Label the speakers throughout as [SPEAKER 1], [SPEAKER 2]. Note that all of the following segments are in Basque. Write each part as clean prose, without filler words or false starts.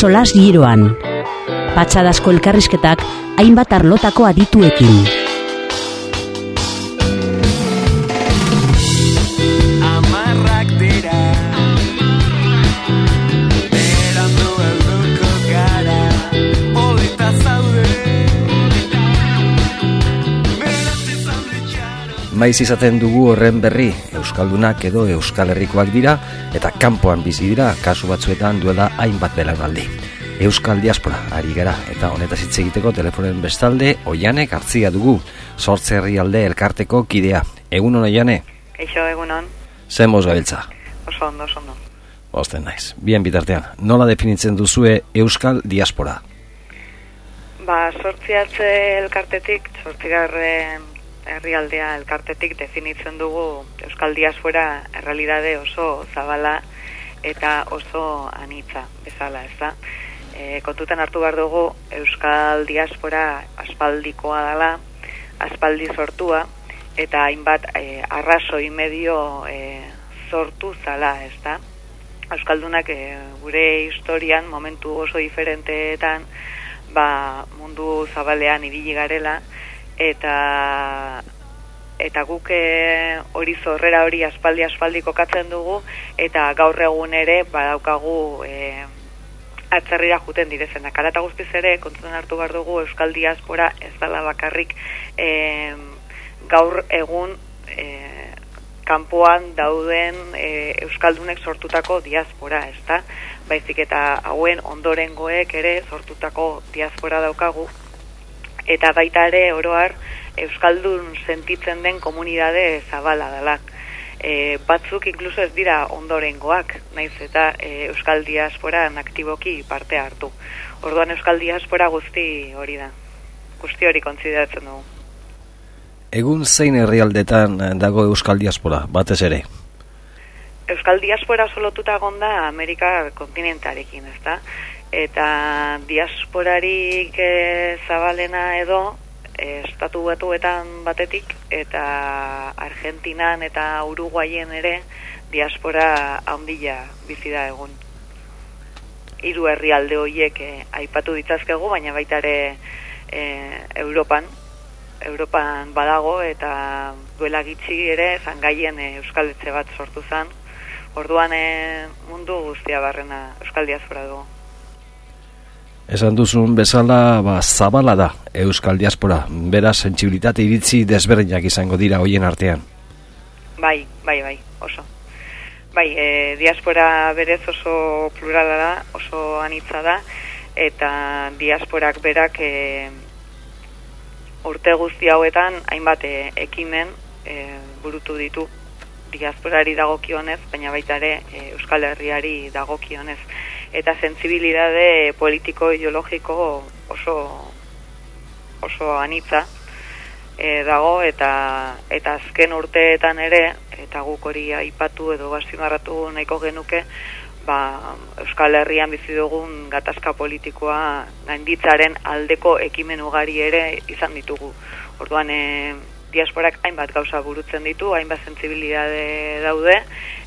[SPEAKER 1] solas giroan. Patxadazko elkarrizketak hainbat arlotako adituekin.
[SPEAKER 2] Maiz izaten dugu horren berri, euskaldunak edo Euskal Herrikoak dira eta kanpoan bizi dira kasu batzuetan duela hainbat belaunaldi. Euskal diaspora ari gara eta honetaz hitz egiteko telefonen bestalde Oianek Hartzia dugu, Sortze Herrialde elkarteko kidea. Egunon Oiane?
[SPEAKER 3] Eixo, egunon.
[SPEAKER 2] Zer moz gabiltza?
[SPEAKER 3] Oso ondo, oso ondo.
[SPEAKER 2] Osten naiz. Bien bitartean, nola definitzen duzue Euskal diaspora?
[SPEAKER 3] Sortziatze elkartetik, sortzigarren herrialdea elkartetik definitzen dugu Euskal diaspora errealidade oso zabala eta oso anitza bezala, ez da? Kontutan hartu behar dugu Euskal diaspora aspaldikoa dela, aspaldi sortua, eta hainbat arrazoi medio sortu zala, ez da? Euskaldunak gure historian momentu oso diferenteetan mundu zabalean ibili garela, eta guk hori zorrera hori aspaldi kokatzen dugu, eta gaur egun ere badaukagu atzerrira juten direzenak. Hala eta guztiz ere, kontutan hartu behar dugu Euskal diaspora ez dela bakarrik gaur egun kanpoan dauden euskaldunek sortutako diaspora, ez da? Baizik eta hauen ondorengoek ere sortutako diaspora daukagu, eta baita ere oroar euskaldun sentitzen den komunidade zabala dela. Batzuk inkluso ez dira ondorengoak, naiz eta euskal diasporan aktiboki parte hartu. Orduan euskal diaspora guzti hori da. Guzti hori kontsideratzen dugu.
[SPEAKER 2] Egun zein herrialdetan dago euskal diaspora, batez ere?
[SPEAKER 3] Euskal diaspora solotuta gonda Amerika kontinentarekin, ezta? Eta diasporarik zabalena edo Estatu Batuetan batetik eta Argentinan eta Uruguayen ere diaspora handia bizi da egun. 3 herrialde horiek aipatu ditzazkegu, baina baita ere Europan badago, eta duela gitxi ere Zangaien euskaletxe bat sortu zen. Orduan mundu guztia barrena euskal diaspora dugu.
[SPEAKER 2] Esan duzun bezala, zabala da euskal diaspora, beraz sentsibilitate iritzi desberdinak izango dira hoien artean.
[SPEAKER 3] Bai, oso. Diaspora berez oso plurala da, oso anitza da, eta diasporak berak urte guzti hauetan hainbat ekimen burutu ditu diasporari dagokionez, baina baita ere Euskal Herriari dagokionez. Eta sentsibilidade politiko-ideologiko oso anitza dago, eta azken urteetan ere, eta guk hori aipatu edo azpimarratu nahiko genuke, Euskal Herrian bizi dugun gatazka politikoa gainditzaren aldeko ekimen ugari ere izan ditugu. Orduan diasporak hainbat gauza burutzen ditu, hainbat sentsibilidade daude,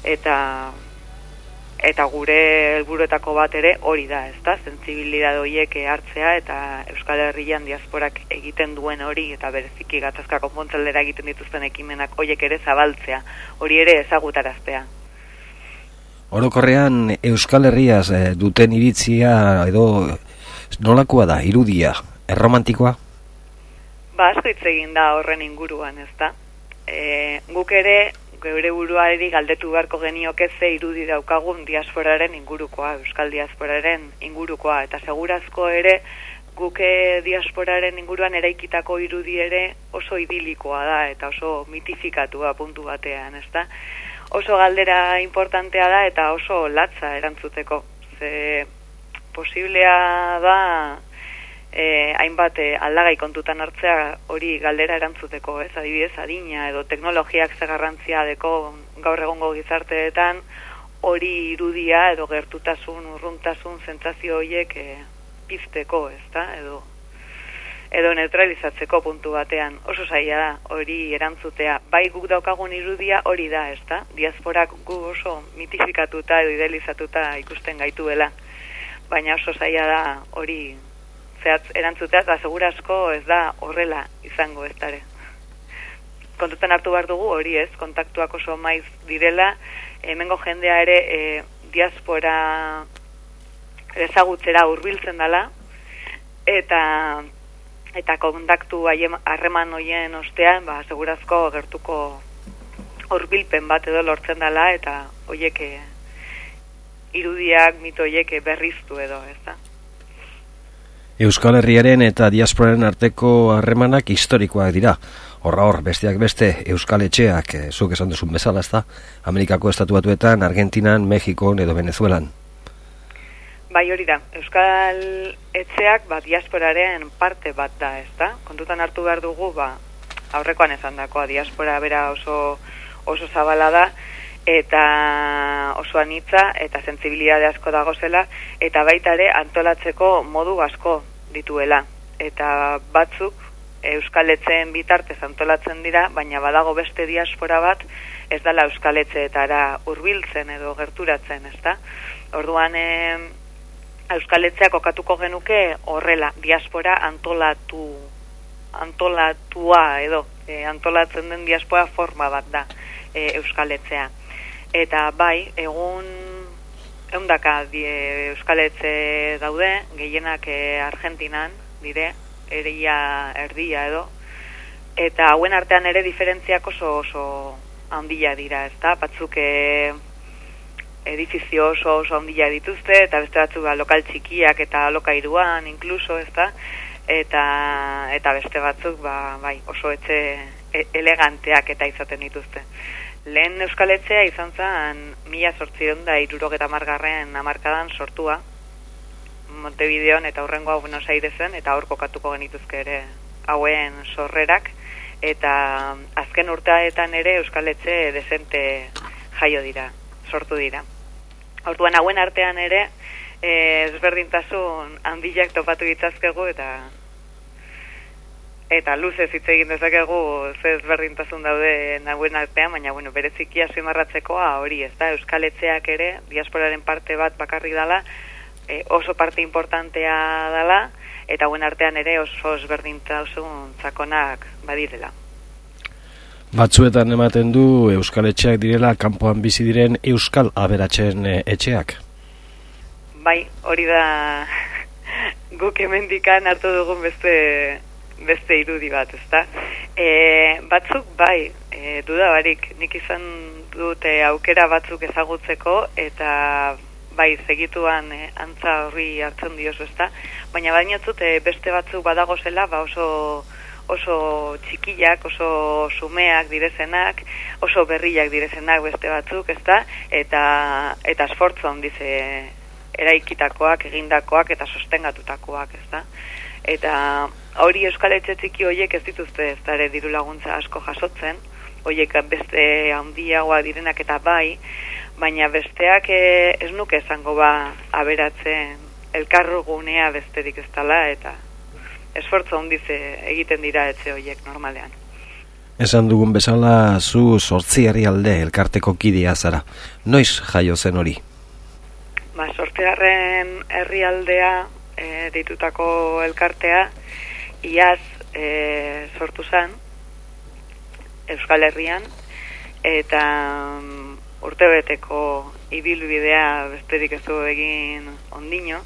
[SPEAKER 3] eta gure helburuetako bat ere hori da, ezta? Sentsibilidade horiek hartzea eta Euskal Herrian diasporak egiten duen hori, eta bereziki gatazka konpontzaldera egiten dituzten ekimenak horiek ere zabaltzea, hori ere ezagutaraztea.
[SPEAKER 2] Orokorrean Euskal Herriaz duten iritzia edo nolakoa da, irudia, erromantikoa?
[SPEAKER 3] Asko hitz egin da horren inguruan, ezta? Guk ere geure buruari galdetu beharko genioke ze irudi daukagun diasporaren ingurukoa, euskal diasporaren ingurukoa, eta segurazko ere guke diasporaren inguruan eraikitako irudi ere oso idilikoa da eta oso mitifikatua puntu batean, ezta? Oso galdera importantea da eta oso latza erantzuteko. Ze posiblea da hainbat aldagai kontutan hartzea hori galdera erantzuteko, ez? Adibidez, adina edo teknologiak ze garrantzia deko gaur egongo gizarteetan hori irudia edo gertutasun, urruntasun, sentsazio horiek pizteko, ezta? Edo neutralizatzeko puntu batean. Oso zaila da hori erantzutea. Bai, guk daukagun irudia hori da, ezta? Diasporak gu oso mitifikatuta edo idealizatuta ikusten gaituela. baina oso zaila da hori zehatz erantzutea, eta segurazko ez da horrela izango ez dare. Kontutan hartu behar dugu hori ez, kontaktuak oso maiz direla, hemengo jendea ere diaspora ezagutzera hurbiltzen dela, eta kontaktu harreman hoien ostean, segurazko gertuko hurbilpen bat edo lortzen dela, eta hoiek irudiak, mito hoiek berriztu edo, ez da.
[SPEAKER 2] Euskal Herriaren eta diasporaren arteko harremanak historikoak dira. Hor, besteak beste, Euskal Etxeak, zuk esan duzun bezala, ez da, Amerikako Estatu Batuetan, Argentinan, Mexikon edo Venezuelan.
[SPEAKER 3] Bai, hori da, Euskal Etxeak diasporaren parte bat da, ez da? Kontutan hartu behar dugu, aurrekoan esan dakoa, diaspora bera oso zabala da, eta oso anitza, eta sentsibilitate asko dagozela, eta baita ere antolatzeko modu asko dituela. Eta batzuk Euskal Etxeen bitartez antolatzen dira, baina badago beste diaspora bat, ez dela Euskal Etxeetara hurbiltzen edo gerturatzen, ez da? Orduan, Euskal Etxeak kokatuko genuke horrela, diaspora antolatua edo, antolatzen den diaspora forma bat da Euskal Etxea. Eta bai, egun eundaka Euskal Etxe daude, gehienak Argentinan dire, erdia edo, eta hauen artean ere diferentziak oso handia dira, ezta? Batzuk edifizio oso handia dituzte, eta beste batzuk lokal txikiak eta alokairuan inkluso, ezta? Eta beste batzuk bai, oso etxe eleganteak eta izaten dituzte. Lehen Euskal Etxea izan zen 1870 hamarkadan sortua, Montevideon eta hurrengoa Buenos Airesen, eta hor kokatuko genituzke ere hauen sorrerak, eta azken urteetan ere Euskal Etxe desente jaio dira, sortu dira. Orduan hauen artean ere ezberdintasun handiak topatu ditzazkegu, eta luzez hitz egin dezakegu ze ezberdintasun daude hauen artean, baina bereziki azpimarratzekoa hori, ez da, Euskal Etxeak ere diasporaren parte bat bakarrik dela, oso parte importantea dela, eta hauen artean ere oso ezberdintasun sakonak badirela.
[SPEAKER 2] Batzuetan ematen du Euskal Etxeak direla kanpoan bizi diren euskal aberatsen etxeak.
[SPEAKER 3] Bai, hori da guk hemendikan hartu dugun beste irudi bat, ezta? Batzuk bai, duda barik, nik izan dute aukera batzuk ezagutzeko, eta bai, segituan antza horri hartzen diozu, ezta? Baina bainatzut beste batzuk badagozela, oso txikiak, oso sumeak direzenak, oso berriak direzenak beste batzuk, ezta? Eta esfortzu handiz eraikitakoak, egindakoak eta sostengatutakoak, ezta? Eta hori Euskal Etxe txiki horiek ez dituzte ez dara diru laguntza asko jasotzen, horiek beste handiagoa direnak eta bai, baina besteak ez nuke esango aberatzen elkarrugunea besterik ez dela, eta esfortzu handiz egiten dira etxe horiek normalean.
[SPEAKER 2] Esan dugun bezala, zu 8 herrialde elkarteko kidea zara. Noiz jaio zen hori?
[SPEAKER 3] 8 herrialdea deitutako elkartea iaz sortu zen Euskal Herrian, eta urtebeteko ibilbidea besterik ez du egin ondino.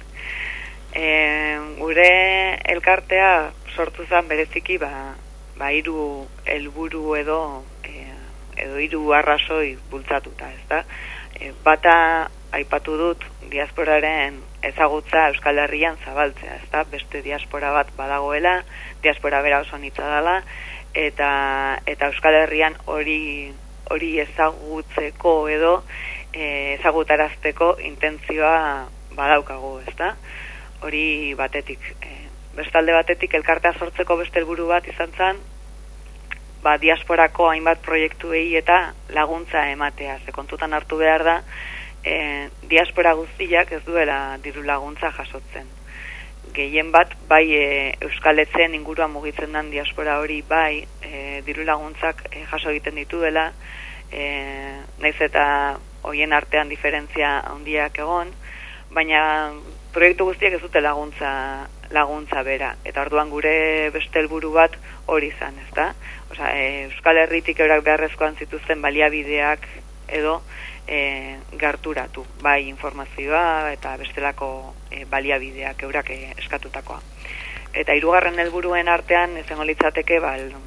[SPEAKER 3] Gure elkartea sortu zen bereziki hiru helburu edo hiru arrazoi bultzatuta, ezta? Bata aipatu dut diasporaren ezagutza Euskal Herrian zabaltzea, ezta? Beste diaspora bat badagoela, diaspora bera oso anitza dela, eta Euskal Herrian hori ezagutzeko edo ezagutarazteko intentzioa badaukagu, ezta? Hori batetik. Bestalde batetik elkartea sortzeko beste helburu bat izan zen, diasporako hainbat proiektuei eta laguntza ematea. Ze kontutan hartu behar da, diaspora guztiak ez duela diru laguntza jasotzen. Gehien bat, bai Euskal Etxeen inguruan mugitzen den diaspora hori, bai diru laguntzak jaso egiten dituela, naiz eta hoien artean diferentzia handiak egon, baina proiektu guztiak ez dute laguntza bera, eta orduan gure beste helburu bat hori izan, ezta? Osea, Euskal Herritik eurak beharrezkoan zituzten baliabideak edo gerturatu, bai informazioa eta bestelako baliabideak eurak eskatutakoa. Eta 3. helburuen artean izango litzateke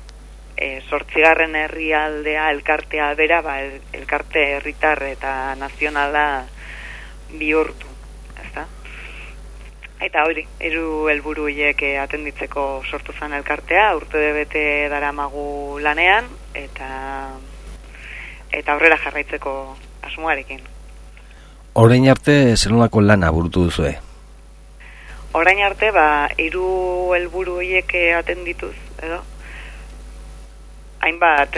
[SPEAKER 3] 8. herrialdea elkartea bera, elkarte herritar eta nazionala bihurtu, ezta? Eta hori, 3 helburu horiek atenditzeko sortu zen elkartea, urte bete daramagu lanean, eta aurrera jarraitzeko asmoarekin.
[SPEAKER 2] Orain arte zelulako lana burutu duzue?
[SPEAKER 3] Orain arte, 3 helburu horiek atendituz, edo? Hainbat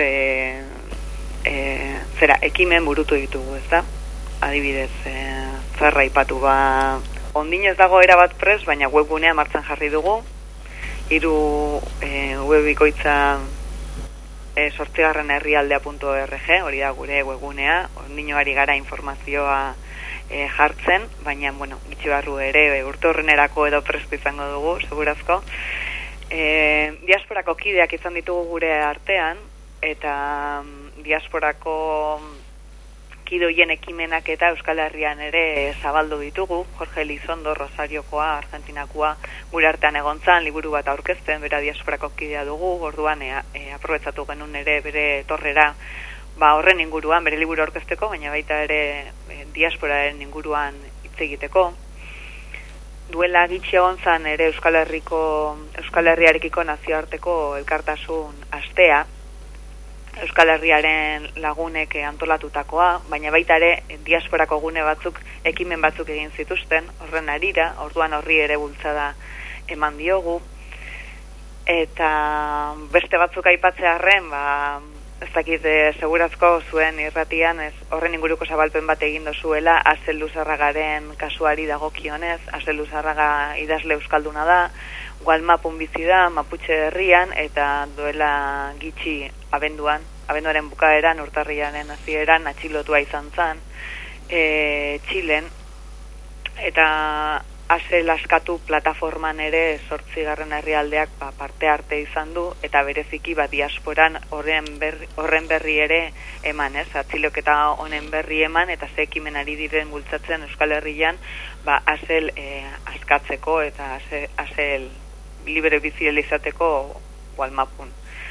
[SPEAKER 3] ekimen burutu ditugu, ezta? Adibidez, zerra ipatu, ondino ez dago erabat prest, baina webgunea martxan jarri dugu. 3 webikoitza 8. herrialdea.org, hori da gure webgunea, ondino ari gara informazioa jartzen, baina, gitxi barru ere urte horrenerako edo prestu izango dugu, segurazko. Diasporako kideak izan ditugu gure artean, eta diasporako kidoien ekimenak eta Euskal Herrian ere zabaldu ditugu. Jorge Elizondo, Rosariokoa, Argentinakoa, gure artean egontzan, liburu bat aurkezten, bera diasporako kidea dugu, orduan aprobetxatu genuen ere bere torrera, horren inguruan, bere liburu aurkezteko, baina baita ere diasporaren inguruan hitz egiteko. Duela gitxi egontzan ere Euskal Herriarekiko nazioarteko elkartasun astea, Euskal Herriaren lagunek antolatutakoa, baina baita ere diasporako gune batzuk, ekimen batzuk egin zituzten, horren arira, orduan horri ere bultzada eman diogu, eta beste batzuk aipatzearren, ez dakit segurazko zuen irratian, horren inguruko zabalpen bat egin dozuela, Azel Luzarragaren kasuari dagokionez, Azel Luzarraga idazle euskalduna da, Gualmapun bizi da, Maputxe herrian, eta duela gitxi abenduaren bukaeran, urtarriaren hasieran atxilotua izan zen, Txilen, eta Azel askatu plataforman ere 8. herrialdeak parte arte izan du, eta bereziki diasporan horren berri ere eman, atxiloketa honen berri eman, eta ze ekimenari diren bultzatzen Euskal Herrian, Azel askatzeko eta Azel libre bizializateko Gualmapun.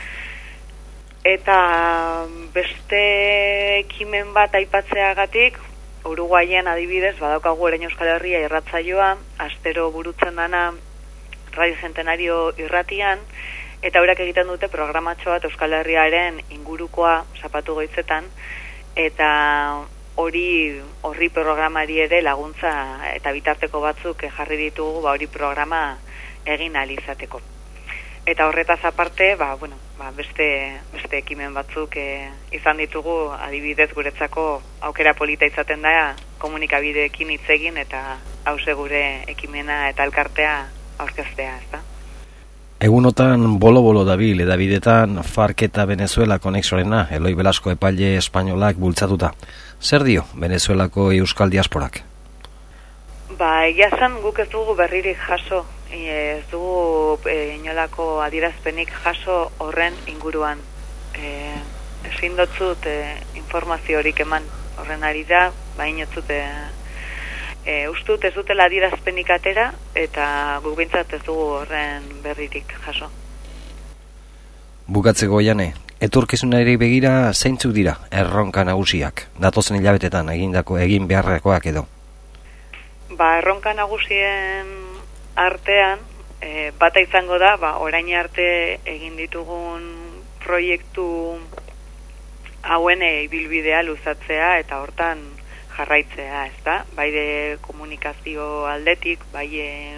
[SPEAKER 3] Eta beste ekimen bat aipatzeagatik, Uruguaien adibidez, badaukagu Orain Euskal Herria irratsaioa, astero burutzen dana Radio Centenario irratian, eta eurak egiten dute programatxo bat Euskal Herriaren ingurukoa zapatu goitzetan, eta horri programari ere laguntza eta bitarteko batzuk jarri ditugu, hori programa egin ahal izateko. Eta horretaz aparte, beste ekimen batzuk izan ditugu, adibidez guretzako aukera polita izaten da komunikabideekin hitz egin eta hause gure ekimena eta elkartea aurkeztea, ezta?
[SPEAKER 2] Egunotan bolo dabil edabidetan FARC eta Venezuela konexorena, Eloi Belasko epaile espainolak bultzatuta. Zer dio Venezuelako euskal diasporak?
[SPEAKER 3] Egia esan guk ez dugu berririk jaso, ez dugu inolako adierazpenik jaso horren inguruan. Ezin dotzut informaziorik eman horren ari da, inotzut ustut ez dutela adierazpenik atera, eta guk bintzat ez dugu horren berririk jaso.
[SPEAKER 2] Bukatzeko Jane, etorkizunari begira zeintzuk dira erronka nagusiak, datozen hilabetetan egin beharrekoak edo?
[SPEAKER 3] Erronka nagusien artean, bata izango da, orain arte egin ditugun proiektu hauen ibilbidea luzatzea eta hortan jarraitzea, ezta? Bai de komunikazio aldetik, bai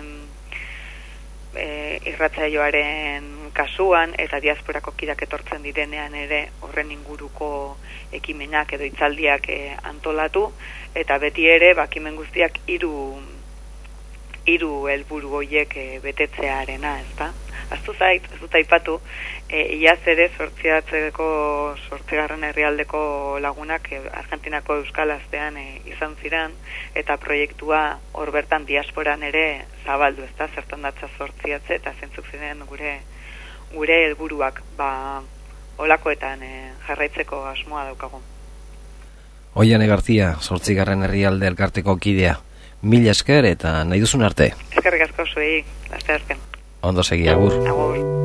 [SPEAKER 3] irratsaioaren kasuan eta diasporako kidak etortzen direnean ere horren inguruko ekimenak edo hitzaldiak antolatu, eta beti ere ekimen guztiak hiru helburu horiek betetzearena, ezta? aztu zait, ez dut aipatu, iaz ere 8. herrialdeko lagunak Argentinako Euskal Astean izan ziren, eta proiektua hor bertan diasporan ere zabaldu, ezta, zertan datza 8 eta zentzuk ziren gure helburuak, olakoetan jarraitzeko asmoa daukagu.
[SPEAKER 2] Oiane García, 8. herrialde elkarteko kidea. Mila esker eta nahi duzun arte.
[SPEAKER 3] Eskerrik asko zuei, laste azken.
[SPEAKER 2] Ondo segi, agur.
[SPEAKER 3] Agur.